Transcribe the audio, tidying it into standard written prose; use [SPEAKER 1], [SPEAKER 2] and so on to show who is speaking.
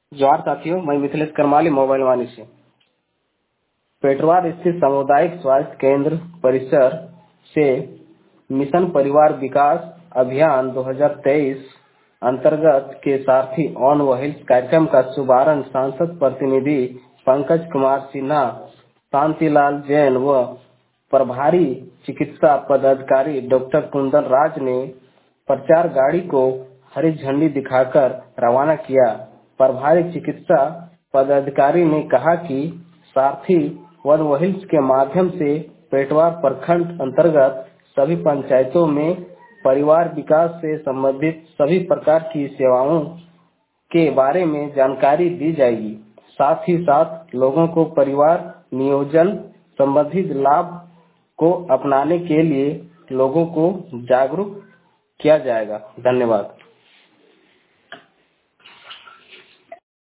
[SPEAKER 1] जोहार साथियों, मैं मिथिलेश करमाली मोबाइल वाणी से। पेटवार स्थित सामुदायिक स्वास्थ्य केंद्र परिसर से मिशन परिवार विकास अभियान 2023 अंतर्गत के सारथी ऑन व्हील्स कार्यक्रम का शुभारंभ सांसद प्रतिनिधि पंकज कुमार सिन्हा, शांतिलाल जैन व प्रभारी चिकित्सा पदाधिकारी डॉक्टर कुंदन राज ने प्रचार गाड़ी को हरी झंडी दिखाकर रवाना किया। प्रभारी चिकित्सा पदाधिकारी ने कहा कि सारथी वन व्हील्स के माध्यम से पेटवार प्रखंड अंतर्गत सभी पंचायतों में परिवार विकास से संबंधित सभी प्रकार की सेवाओं के बारे में जानकारी दी जाएगी। साथ ही साथ लोगों को परिवार नियोजन संबंधित लाभ को अपनाने के लिए लोगों को जागरूक किया जाएगा। धन्यवाद।